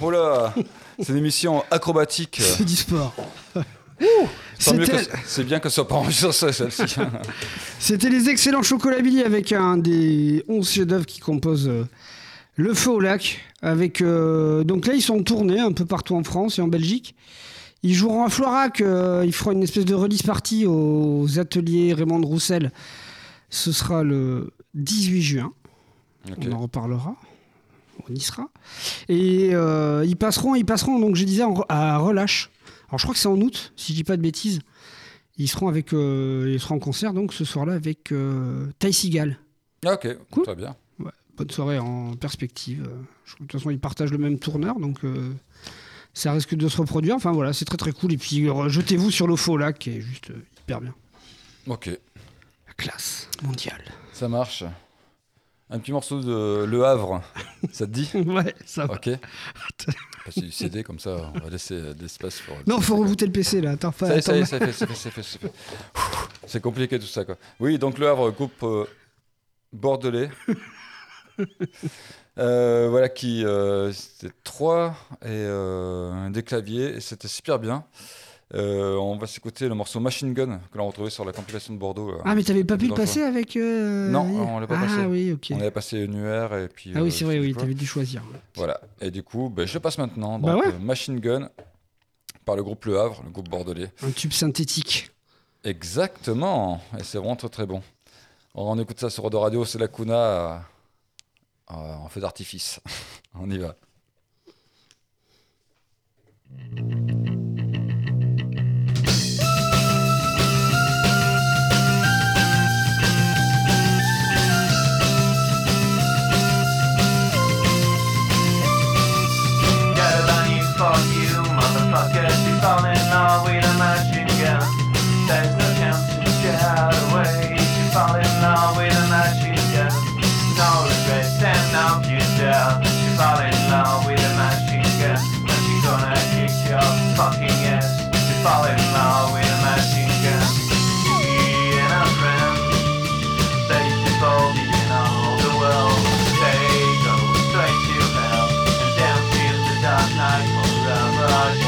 Oh là, c'est une émission acrobatique. C'est du sport. C'est bien que ce soit pas enregistré celle-ci. C'était les excellents Chocolat Billy avec un des 11 chefs-d'œuvre qui composent le feu au lac. Donc là, ils sont tournés un peu partout en France et en Belgique. Ils joueront à Floirac. Ils feront une espèce de release party aux ateliers Raymond de Roussel. Ce sera le 18 juin. Okay. On en reparlera. On y sera. Et ils passeront donc je disais à Relâche. Alors je crois que c'est en août, si je dis pas de bêtises. Ils seront en concert donc ce soir-là avec Ty Seagal. Ah ok, cool. Très bien. Ouais, bonne soirée en perspective. De toute façon ils partagent le même tourneur donc ça risque de se reproduire. Enfin voilà, c'est très très cool. Et puis jetez-vous sur le faux lac qui est juste hyper bien. Ok. La classe mondiale. Ça marche. Un petit morceau de Le Havre, ça te dit? Ouais, ça va. Ok. Passer du CD comme ça, on va laisser de l'espace pour... Non, faut rebooter le PC là. Attends, ça fait. C'est compliqué tout ça quoi. Oui, donc Le Havre, groupe bordelais. Voilà, c'était 3 et des claviers et c'était super bien. On va s'écouter le morceau Machine Gun que l'on a retrouvé sur la compilation de Bordeaux. Ah, mais t'avais pas pu le passer avec. Non, on l'a pas passé. Ah oui, ok. On avait passé une UR et puis. Ah oui, c'est vrai, oui, t'avais dû choisir. Voilà, et du coup, je passe maintenant. Donc, Machine Gun par le groupe Le Havre, le groupe bordelais. Un tube synthétique. Exactement, et c'est vraiment très très bon. On écoute ça sur Rodo Radio, c'est la Kuna en feu d'artifice. On y va. You fall in love with a machine gun. There's no chance to get away. You fall in love with a machine gun. No regrets and no future. You fall in love with a machine gun. And she's gonna kick your fucking ass. You fall in love with a machine gun. She and her friends, they support you in all the world. They go straight to hell and dance till the dark night forever.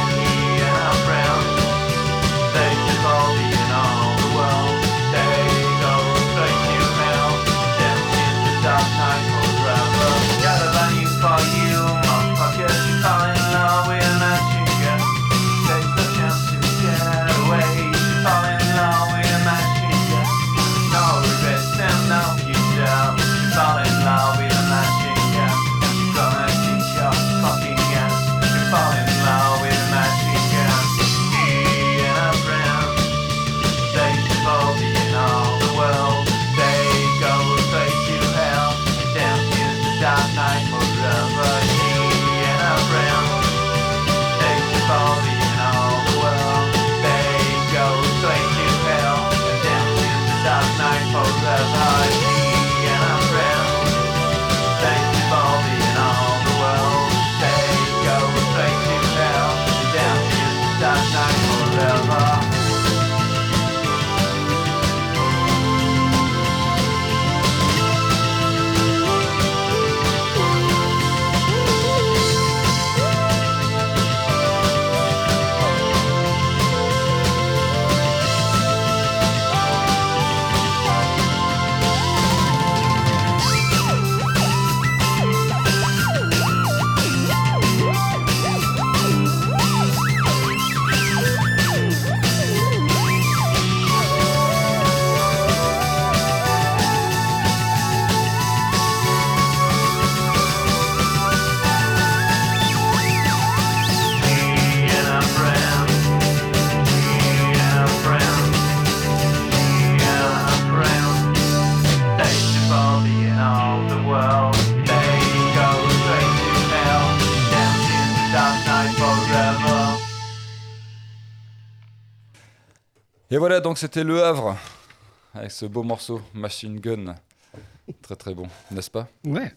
Et voilà, donc c'était Le Havre, avec ce beau morceau, Machine Gun. Très très bon, n'est-ce pas? Ouais.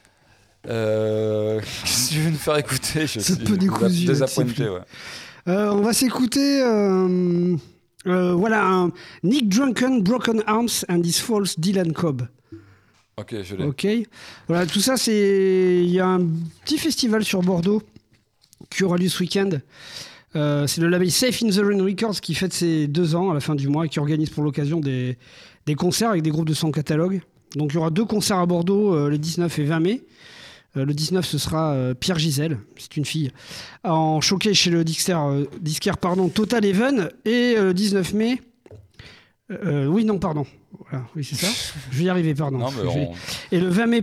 Qu'est-ce que tu veux nous faire écouter? Je suis désappointé. Ouais. On va s'écouter un Nick Drunken, Broken Arms and His False Dylan Cobb. Ok, je l'ai. Ok. Voilà, tout ça, il y a un petit festival sur Bordeaux qui aura lieu ce week-end. C'est le label Safe in the Rain Records qui fête ses 2 ans à la fin du mois et qui organise pour l'occasion des concerts avec des groupes de son catalogue. Donc il y aura 2 concerts à Bordeaux le 19 et 20 mai. Le 19, ce sera Pierre Gisèle, c'est une fille, en showcase chez le disquaire Total Even. Et le 19 mai... Voilà, oui, c'est ça. Je vais y arriver, pardon. Non, mais Et le 20 mai,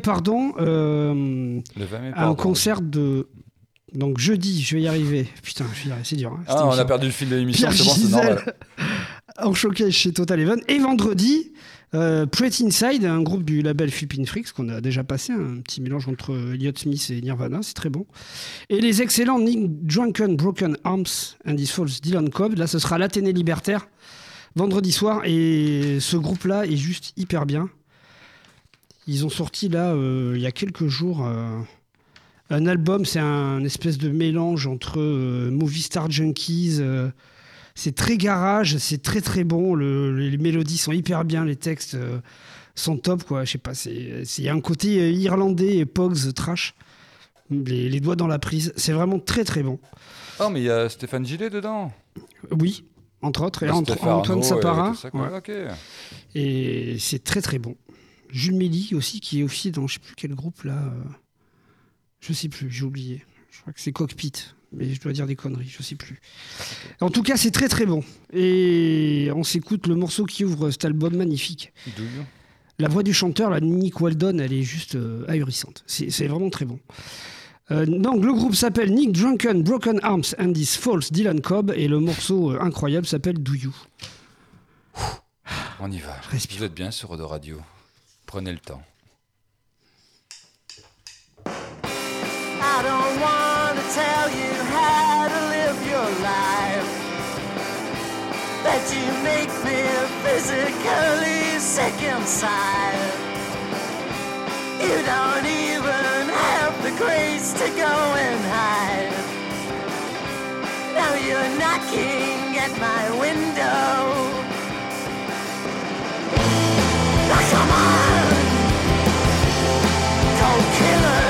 un concert de... Donc jeudi, je vais y arriver. Putain, je vais y arriver, c'est dur. Hein, on a perdu le fil de l'émission, Pierre c'est bon, c'est normal. En showcase chez Total Even. Et vendredi, Pretty Inside, un groupe du label Flippin' Freaks qu'on a déjà passé, un petit mélange entre Elliott Smith et Nirvana, c'est très bon. Et les excellents Nick Drunken Broken Arms and His False Dylan Cobb, là ce sera l'Athénée Libertaire, vendredi soir, et ce groupe-là est juste hyper bien. Ils ont sorti là, il y a quelques jours, un album, c'est un espèce de mélange entre Movie Star Junkies, c'est très garage, c'est très très bon, les mélodies sont hyper bien, les textes sont top, quoi. Je sais pas, il y a un côté irlandais et Pogs trash, les doigts dans la prise, c'est vraiment très très bon. Oh, mais il y a Stéphane Gillet dedans. Oui, entre autres, et Antoine Sapara. Ouais. Okay. Et c'est très très bon. Jules Méli aussi, qui est aussi dans je sais plus quel groupe là. Je sais plus, j'ai oublié. Je crois que c'est Cockpit, mais je dois dire des conneries, je sais plus. En tout cas, c'est très très bon. Et on s'écoute le morceau qui ouvre cet album magnifique. La voix du chanteur, la Nick Weldon, elle est juste ahurissante. C'est vraiment très bon. Donc le groupe s'appelle Nick Drunken Broken Arms and His False Dylan Cobb et le morceau incroyable s'appelle Do You. On y va. Vous êtes bien sur Odo Radio. Prenez le temps. I don't want to tell you how to live your life, that you make me physically sick inside. You don't even have the grace to go and hide. Now you're knocking at my window. Now come on, cold killer.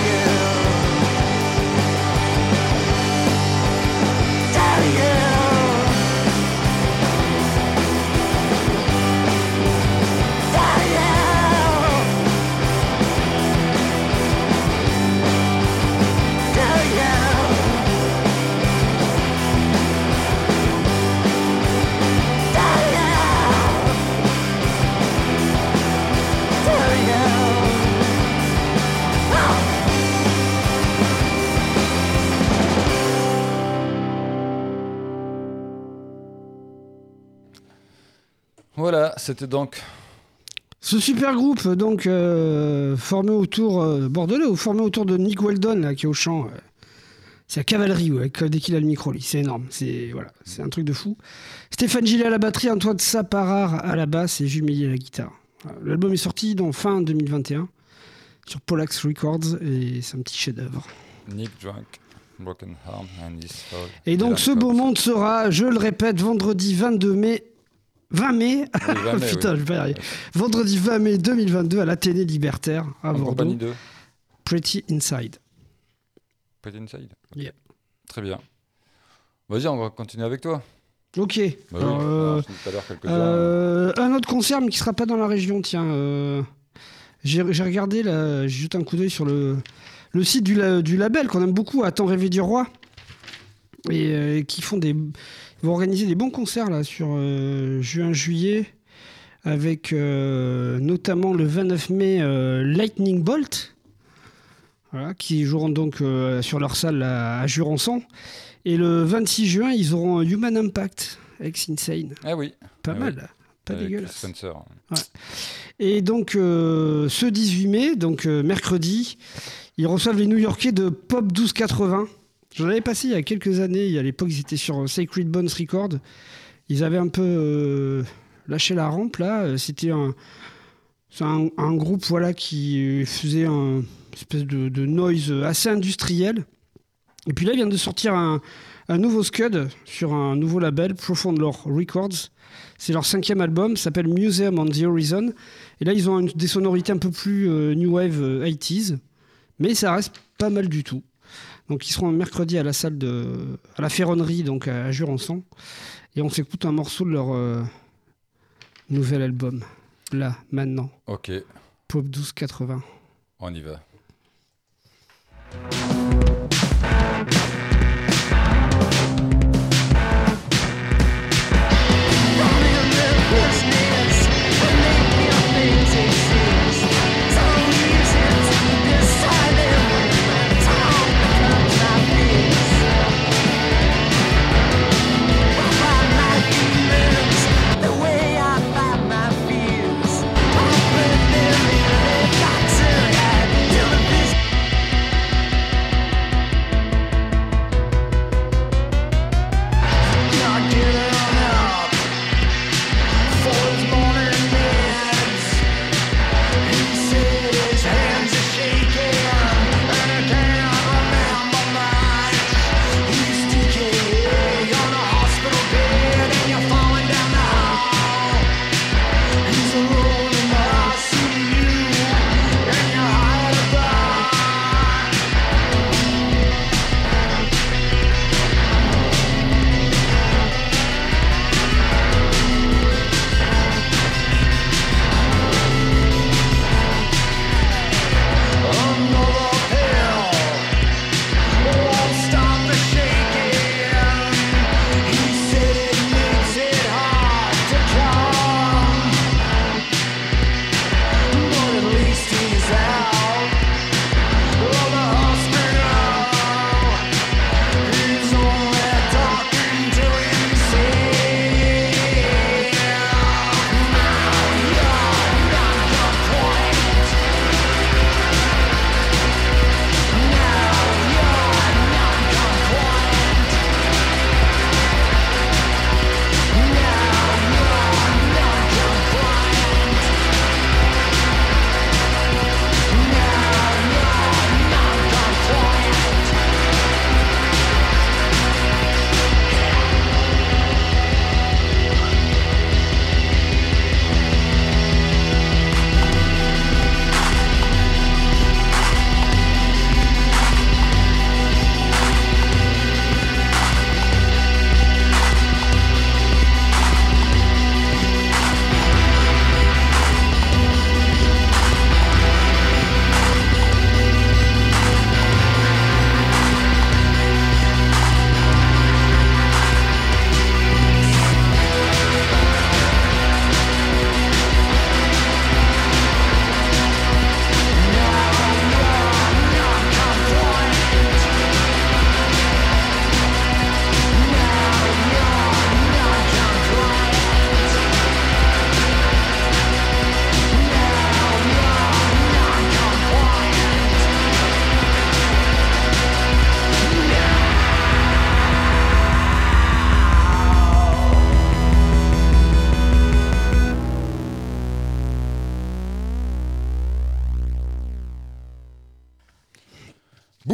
Yeah. Voilà, c'était donc. Ce super groupe, donc, formé autour bordelais ou formé autour de Nick Weldon, là, qui est au chant. C'est la cavalerie, ouais, dès qu'il a le micro, lui. C'est énorme. C'est un truc de fou. Stéphane Gillet à la batterie, Antoine Saparar à la basse et Jules Mélier à la guitare. L'album est sorti fin 2021 sur Polax Records et c'est un petit chef-d'œuvre. Nick Drunk, Broken Arm and His Soul. Et donc, ce beau monde sera, je le répète, vendredi 22 mai. 20 mai, Oui, 20 mai, putain, oui. je vais pas y arriver. Vendredi 20 mai 2022 à l'Athénée Libertaire à En Bordeaux. compagnie de Pretty Inside. Pretty Inside. Yeah. Très bien. Vas-y, on va continuer avec toi. Ok. Bah Alors, oui, alors, je dis tout à l'heure quelques-uns. un autre concert, mais qui sera pas dans la région, tiens. J'ai regardé, là, j'ai jeté un coup d'œil sur le site du label qu'on aime beaucoup, À temps rêver du roi. Et qui ils vont organiser des bons concerts là, sur juin-juillet, avec notamment le 29 mai Lightning Bolt, voilà, qui joueront donc sur leur salle à Jurançon. Et le 26 juin, ils auront Human Impact avec Insane. Ah oui. Pas Ah mal, oui. pas Avec dégueulasse. Spencer. Et donc, ce 18 mai, donc mercredi, ils reçoivent les New-Yorkais de Pop 1280. J'en avais passé il y a quelques années. À l'époque, ils étaient sur Sacred Bones Records. Ils avaient un peu lâché la rampe, là. C'était un groupe, voilà, qui faisait une espèce de noise assez industriel. Et puis là, ils viennent de sortir un nouveau scud sur un nouveau label, Profound Lore Records. C'est leur 5e album, ça s'appelle Museum on the Horizon. Et là, ils ont des sonorités un peu plus new wave 80s. Mais ça reste pas mal du tout. Donc ils seront mercredi à la salle à la Ferronnerie, donc à Jurançon. Et on s'écoute un morceau de leur nouvel album. Là, maintenant. Ok, Pop 1280. on y va. The way I fight my fears, I put them in a box and I television.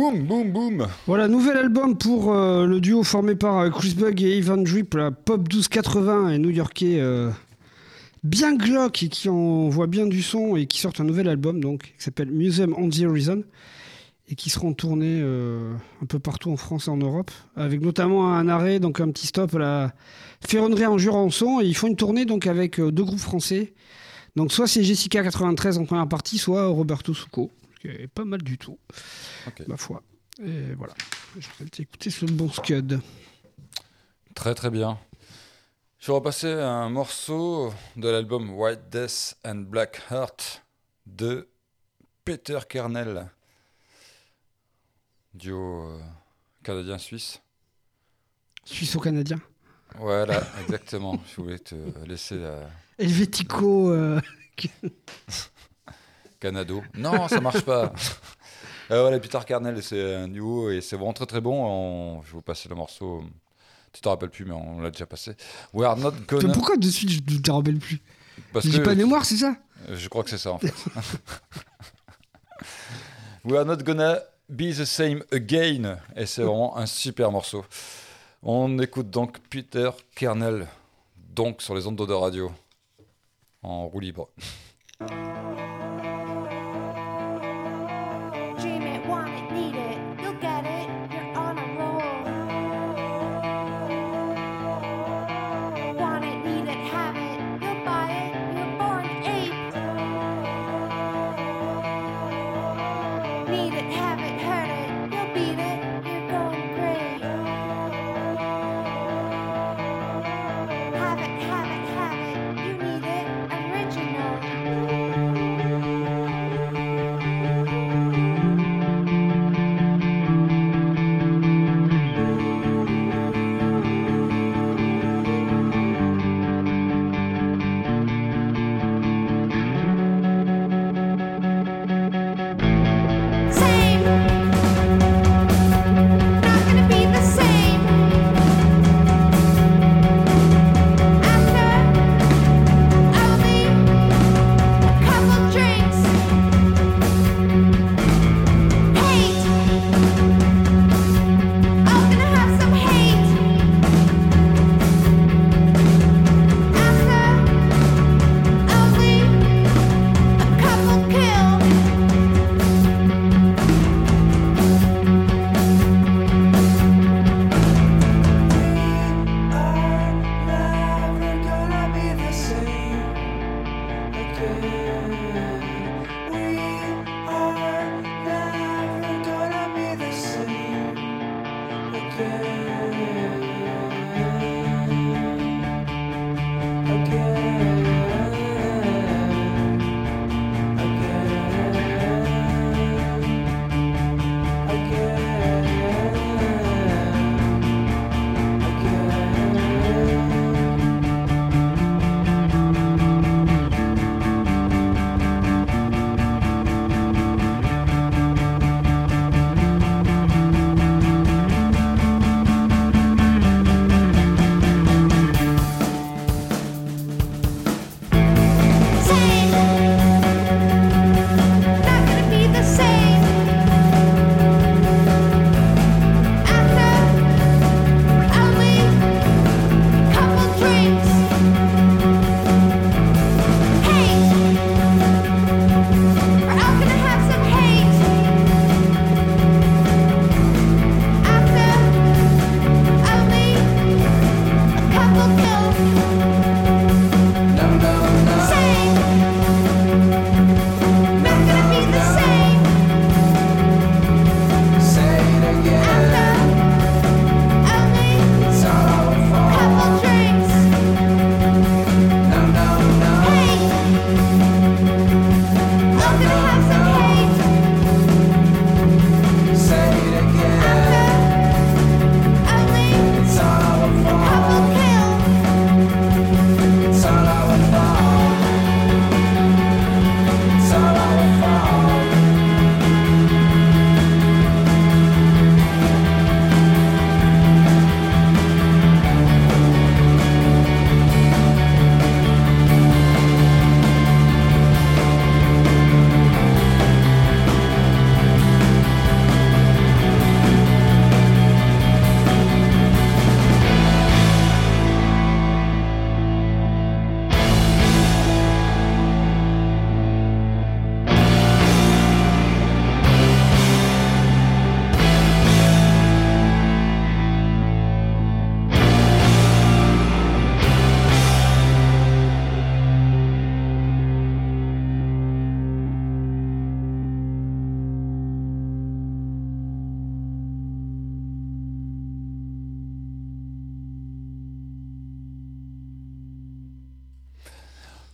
Boum, boum, boum. Voilà, nouvel album pour le duo formé par Chris Bug et Ivan Drip, la pop 1280 et new-yorkais bien glauque et qui envoie bien du son et qui sortent un nouvel album donc qui s'appelle Museum on the Horizon et qui seront tournés un peu partout en France et en Europe, avec notamment un arrêt, donc un petit stop à la Ferronnerie en Jurançon, et ils font une tournée donc avec deux groupes français. Donc soit c'est Jessica 93 en première partie, soit Roberto Succo, qui est pas mal du tout, ma foi. Et voilà, je vais t'écouter ce bon scud. Très très bien. Je vais repasser un morceau de l'album White Death and Black Heart de Peter Kernel, duo canadien-suisse. Suisse-canadien. Voilà, exactement. Je voulais te laisser Helvético. Canado. Non, ça marche pas. Voilà, Peter Kernel, c'est un duo et c'est vraiment très très bon. Je vais vous passer le morceau. Tu t'en rappelles plus, mais on l'a déjà passé. We are not gonna. Pourquoi de suite je ne te rappelle plus? Parce J'ai que pas de mémoire, c'est ça? Je crois que c'est ça en fait. We are not gonna be the same again. Et c'est vraiment un super morceau. On écoute donc Peter Kernel, donc sur les ondes de radio, en roue libre. Dream it, want it, need it, you'll get it, you're on a roll. Want it, need it, have it, you'll buy it, you're born ape. Need it, have it, hurt it, you'll beat it, you're going great. Have it, have it, have it, you need it, original. Same. Not gonna be the same. After only a couple drinks. Hate. I'm gonna have some hate. After only a couple kills.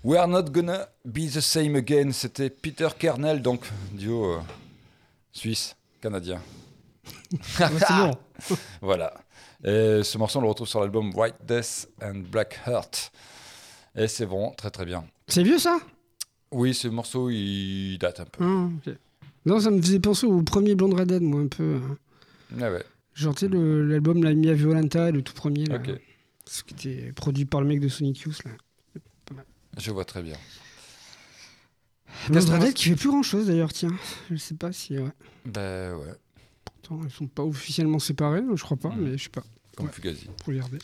We're Not Gonna Be the Same Again, c'était Peter Kernel, donc duo suisse, canadien. Ouais, c'est bon. Voilà. Et ce morceau, on le retrouve sur l'album White Death and Black Heart. Et c'est bon, très très bien. C'est vieux ça? Oui, ce morceau, il date un peu. Ah, ok. Non, ça me faisait penser au premier Blonde Redhead, moi, un peu. Ah ouais, Genre, tu sais, l'album La Mia Violenta, le tout premier, là. ok. Ce qui était produit par le mec de Sonic Youth, là. Je vois très bien. Blonde Redhead qui fait plus grand-chose, d'ailleurs, tiens. Je sais pas si... Ouais. Ben ouais, Pourtant, ils sont pas officiellement séparés, je crois pas, mais je sais pas. comme Ouais. Fugazi. Faut regarder.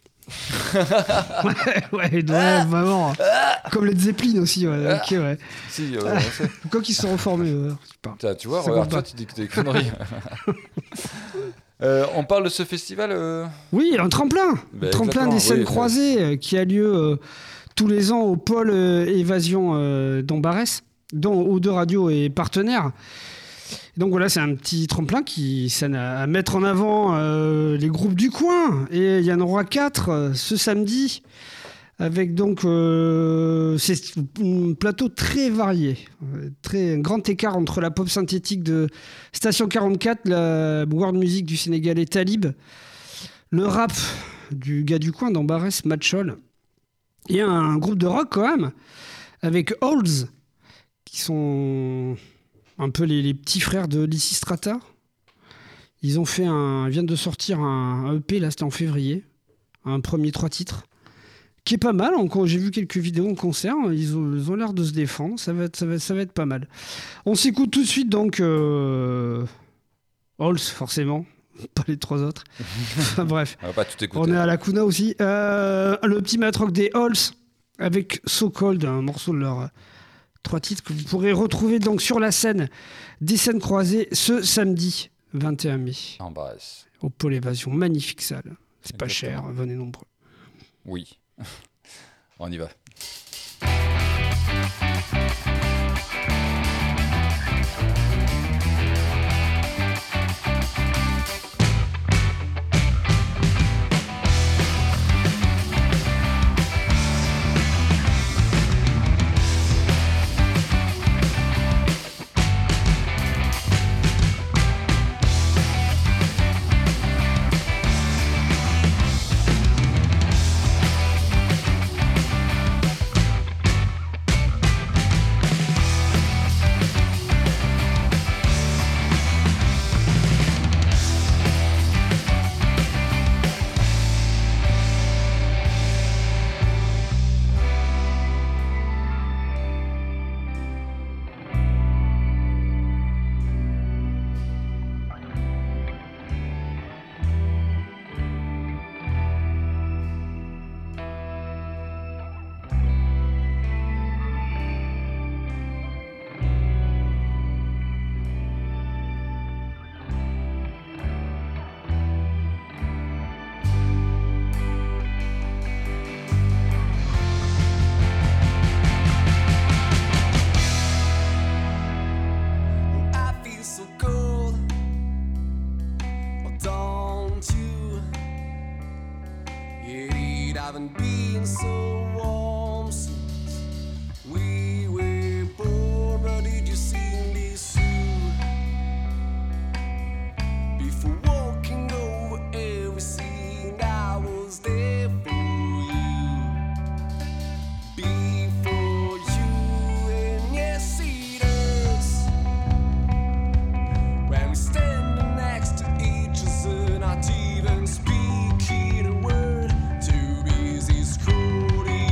ouais, vraiment. Comme les Zeppelin aussi, ouais. Ok, ouais. Si, on sait. Quoi qu'ils se sont reformés, je sais pas. Tiens, tu vois, Ça regarde compte toi, pas. tu dis que t'es conneries. On parle de ce festival Oui, un tremplin. Ben, Tremplin exactement, des scènes oui, croisées qui a lieu tous les ans au pôle Évasion d'Ambarès, dont O2 Radio est partenaire. Donc voilà, c'est un petit tremplin qui scène à mettre en avant les groupes du coin. Et il y en aura 4 ce samedi, avec donc c'est un plateau très varié. Un grand écart entre la pop synthétique de Station 44, la world music du Sénégalais Talib, le rap du gars du coin d'Ambarès, Matchol, et un groupe de rock quand même, avec Olds, qui sont un peu les petits frères de Lysistrata. Ils viennent de sortir un EP, là c'était en février, un premier 3 titres, qui est pas mal. J'ai vu quelques vidéos en concert, ils ont l'air de se défendre, ça va être pas mal. On s'écoute tout de suite donc Halls, forcément, pas les 3 autres. Enfin, bref, On va pas tout on écouter. est à la Kuna aussi. Le petit matrock des Halls avec So Cold, un morceau de leur 3 titres que vous pourrez retrouver donc sur la scène des scènes croisées ce samedi 21 mai Embrasse. au pôle Évasion. Magnifique salle, c'est pas Exactement. cher, venez nombreux. Oui. On y va. I feel so cold, oh, don't you? It haven't been so warm since we were born. But did you see this soon? Before walking over every scene, I was there for you. Before you, and yes, it is. When we're standing next to each other, not even speaking a word, too busy scrolling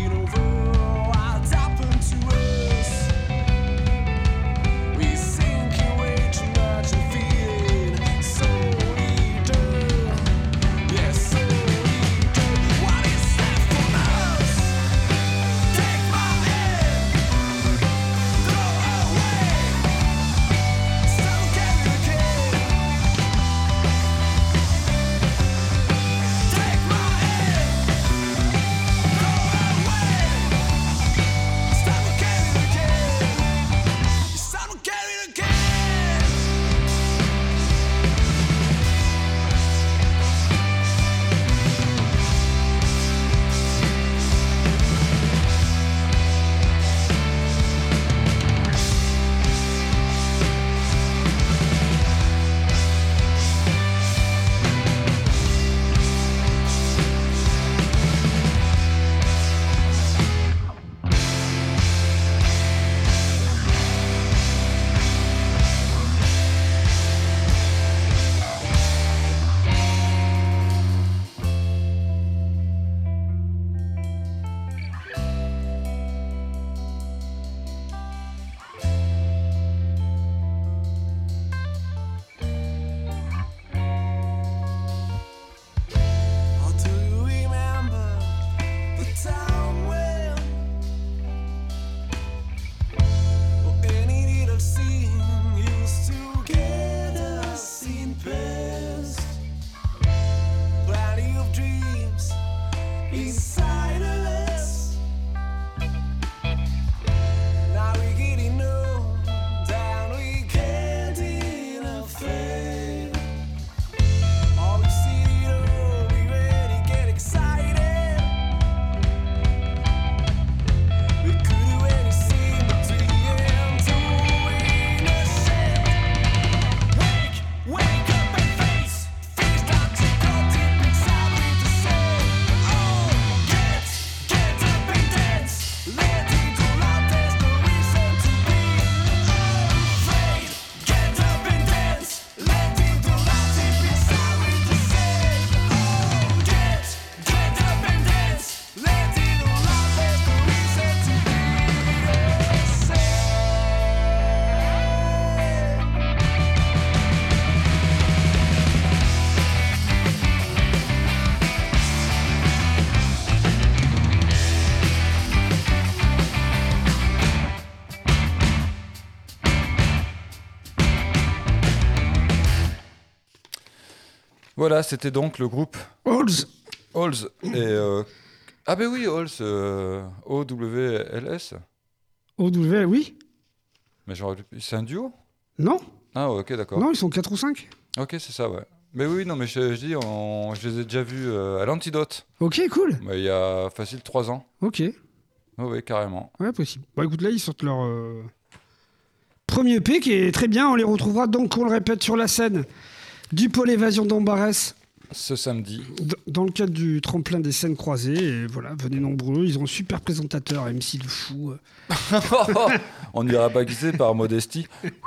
Voilà, c'était donc le groupe Halls. Halls. Et, ah ben oui, Halls, O-W-L-S. OW, oui. Mais c'est un duo? Non, Ah ok, d'accord. non, ils sont 4 ou 5. Ok, c'est ça, ouais. Mais oui, non, mais je dis, je les ai déjà vus à l'Antidote. Ok, cool. Mais il y a facile 3 ans. Ok, Oui, carrément. ouais, possible. Bon, écoute, là, ils sortent leur premier EP qui est très bien. On les retrouvera donc, on le répète, sur la scène du Pôle Évasion d'Ambarès Ce samedi. dans le cadre du tremplin des scènes croisées. Et voilà, venez nombreux. Ils ont un super présentateur, MC de fou. On n'ira pas quitter par modestie.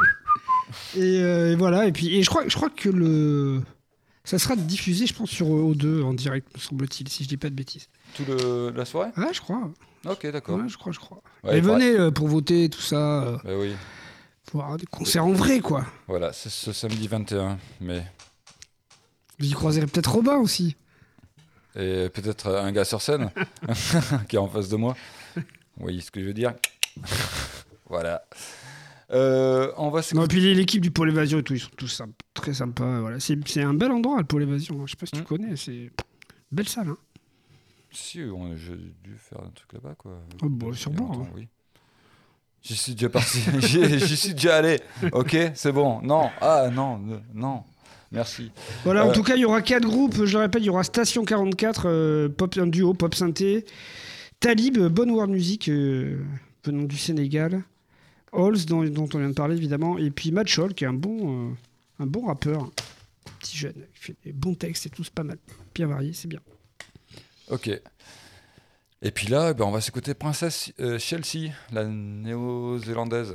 Et voilà. Et puis, je crois que ça sera diffusé, je pense, sur O2 en direct, me semble-t-il, si je dis pas de bêtises. La soirée? Ouais, je crois. Ok, d'accord. Ouais, je crois. Ouais, et il faudrait- venez pour voter, tout ça. Bah oui. Faut avoir des concerts en vrai, quoi. Voilà, c'est ce samedi 21 mai. Vous y croiserez peut-être Robin aussi. Et peut-être un gars sur scène qui est en face de moi. Vous voyez ce que je veux dire? Voilà. On va Non, et s'écouter. puis l'équipe du Pôle Évasion et tout, ils sont tous très sympas. Voilà. C'est un bel endroit, le Pôle Évasion. Je sais pas si tu connais, c'est belle salle. Hein. Si, j'ai dû faire un truc là-bas, quoi. Oh, bah, Il y a sûrement, longtemps, hein. oui. J'y suis déjà parti. J'y suis déjà allé. Ok, c'est bon. Non. Ah, non. Non. Merci. Voilà, en tout cas, il y aura 4 groupes. Je le répète, il y aura Station 44, un duo pop synthé, Talib, Bonne World Music, venant du Sénégal, Halls, dont on vient de parler évidemment, et puis Matt Scholl, qui est un bon rappeur, petit jeune, qui fait des bons textes et tout, c'est pas mal. Bien varié, c'est bien. Ok. Et puis là, on va s'écouter Princesse Chelsea, la néo-zélandaise,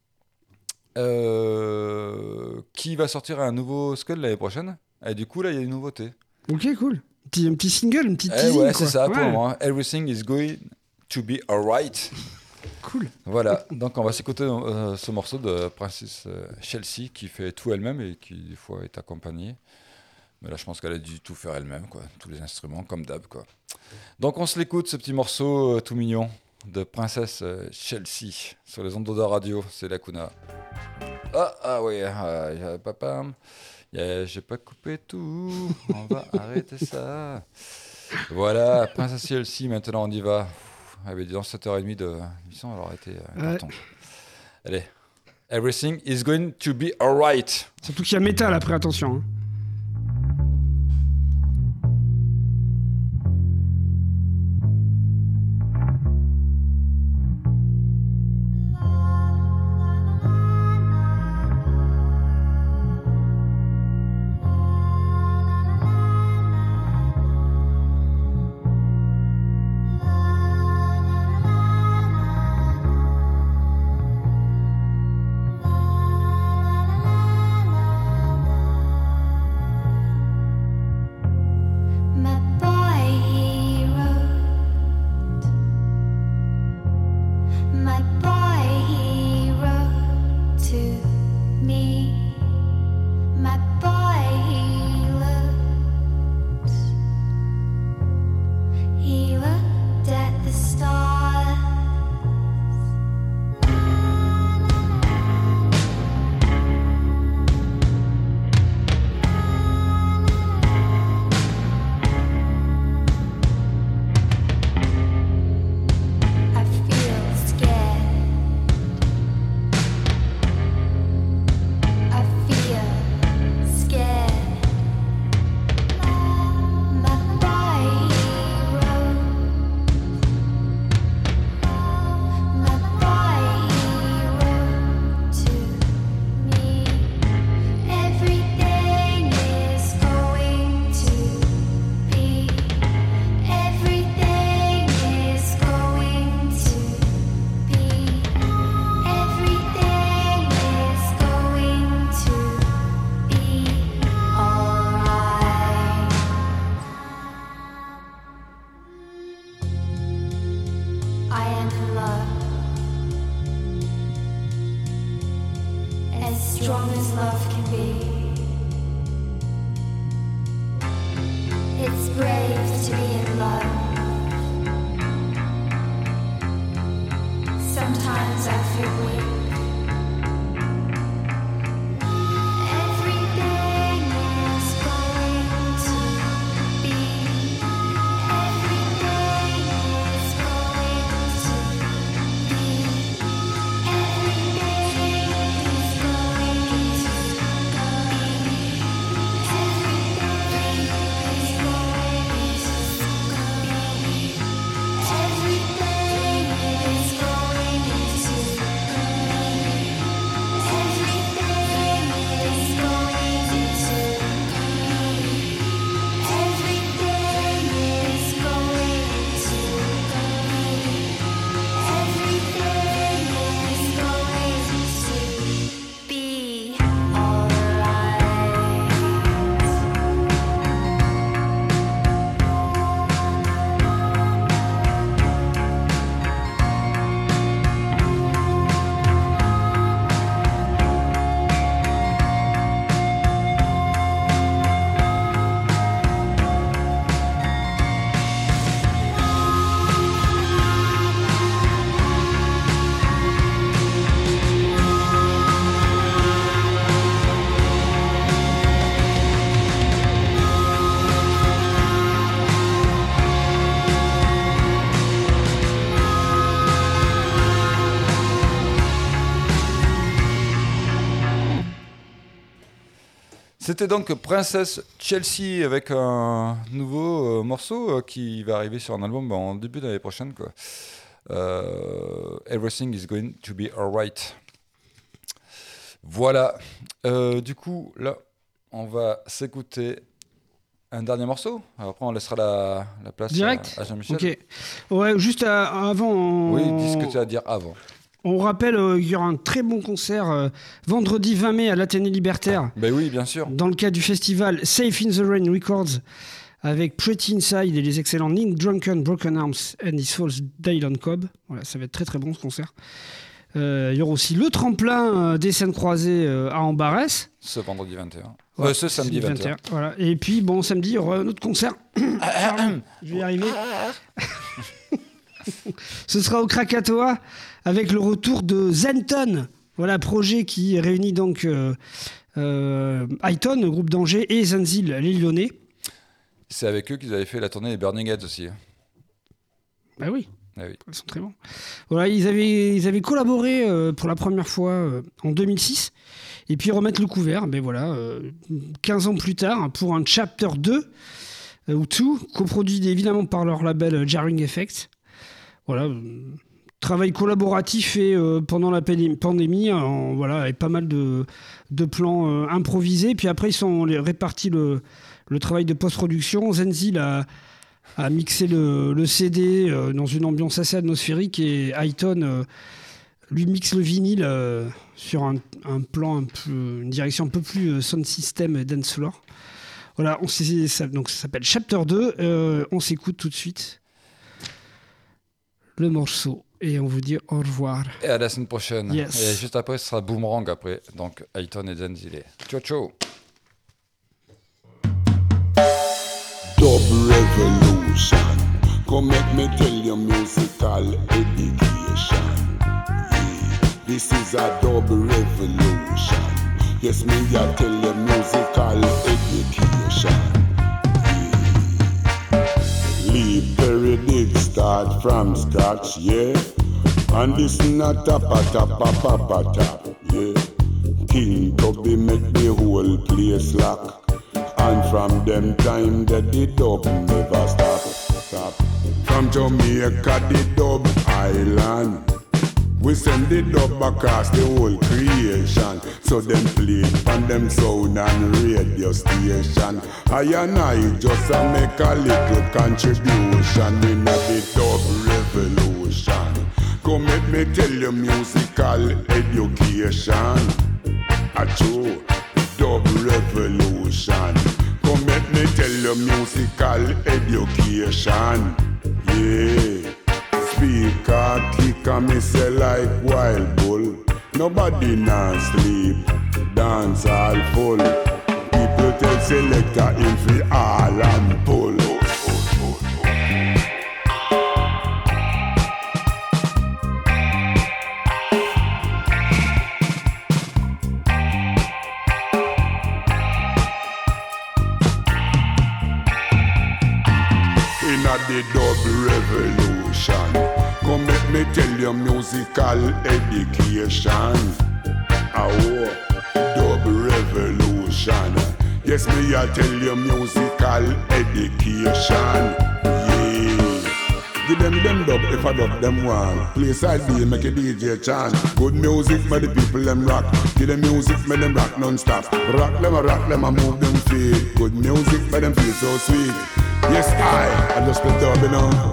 qui va sortir un nouveau Skull l'année prochaine. Et du coup, là, il y a une nouveauté. Ok, cool. Un petit single, une petite Eh teasing, ouais, quoi. c'est ça, pour Ouais. le moment. Everything is going to be alright. Cool. Voilà, donc on va s'écouter ce morceau de Princess Chelsea qui fait tout elle-même et qui des fois est accompagnée. Mais là, je pense qu'elle a dû tout faire elle-même, quoi. Tous les instruments, comme d'hab, quoi. Donc on se l'écoute, ce petit morceau tout mignon de Princess Chelsea sur les ondes de radio. C'est la Kuna. Ah oui, papa. J'ai pas coupé tout. On va arrêter ça. Voilà, Princess Chelsea, maintenant on y va. Ah mais dans 7h30 de l'émission, elle aurait été un carton. Allez. Everything is going to be alright. Surtout qu'il y a métal après, attention. Hein. La C'était donc Princess Chelsea avec un nouveau morceau qui va arriver sur un album en début d'année prochaine, quoi. Everything is going to be alright. Voilà. Du coup, là, on va s'écouter un dernier morceau. Après, on laissera la place Direct à Jean-Michel. Ok. Ouais, juste avant. Oui, dis ce que tu as à dire avant. On rappelle qu'il y aura un très bon concert vendredi 20 mai à l'Athénée Libertaire. Ben oui, bien sûr. Dans le cadre du festival Safe in the Rain Records avec Pretty Inside et les excellents Nick Drunken, Broken Arms and His False Dylan Cobb. Voilà, ça va être très très bon ce concert. Il y aura aussi le tremplin des scènes croisées à Ambarès. Ce vendredi 21. Ouais, Ce samedi 21. Voilà. Et puis bon, samedi, il y aura un autre concert. Je vais y arriver. Ce sera au Krakatoa avec le retour de Zenton. Voilà, projet qui réunit donc Highton, le groupe d'Angers, et Zenzil, les Lyonnais. C'est avec eux qu'ils avaient fait la tournée des Burning Heads aussi. Bah oui. Ah oui. Ils sont très bons. Voilà, ils avaient collaboré pour la première fois en 2006. Et puis remettre le couvert, ben voilà, 15 ans plus tard, pour un Chapter 2, ou 2, coproduit évidemment par leur label Jarring Effects. Voilà, travail collaboratif fait pendant la pandémie, voilà, avec pas mal de plans improvisés. Puis après, ils sont répartis le travail de post-production. Zenzil a mixé le CD dans une ambiance assez atmosphérique et Highton lui mixe le vinyle sur un plan une direction un peu plus sound system et dance floor. Voilà, donc ça s'appelle Chapter 2. On s'écoute tout de suite le morceau et on vous dit au revoir. Et à la semaine prochaine. Yes. Et juste après, ce sera Boomerang après. Donc Highton et Zenzile. Ciao, ciao. Dub revolution. Come make me tell you musical education. Yeah. This is a dub revolution. Yes, me I tell you musical education. Yeah. Leave periodic, start from scratch, yeah. And this not a tap, yeah. King Tubby make the whole place lock. And from them time that the dub never stop. From Jamaica the dub island, we send the dub across the whole creation. So them play on them sound and radio station. I and I just a make a little contribution in the dub revolution. Come let me tell you musical education. A true dub revolution. Come let me tell you musical education. Yeah. Speaker kick and me say like wild bull. Nobody now sleep, dance all full. People tell selector in fi all and pull. The dub revolution. Come let me tell you musical education. Oh, dub revolution. Yes, me I tell you musical education. Yeah. Give them dub if I dub them one. Play side B, make a DJ chant. Good music, make the people them rock. Give them music, make them rock non-stop. Rock them, I move them feet. Good music, make them feel so sweet. Yes, I just been dubbing on.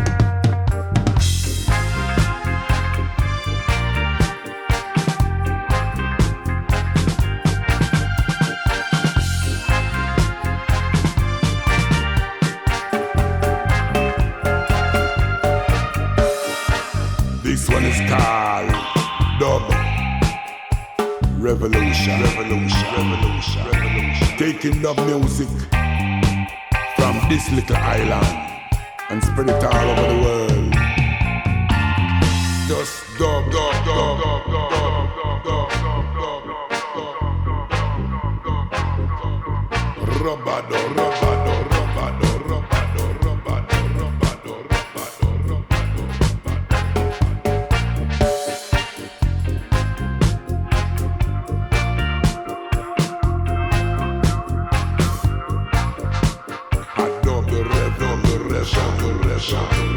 This one is called Dub Revolution. Taking dub music from this little island and spread it all over the world. Just dub, dub, dub, dub, dub, dub, dub, dub, dub. Robado, robado, robado, robado, robado, robado, robado, robado. pressure,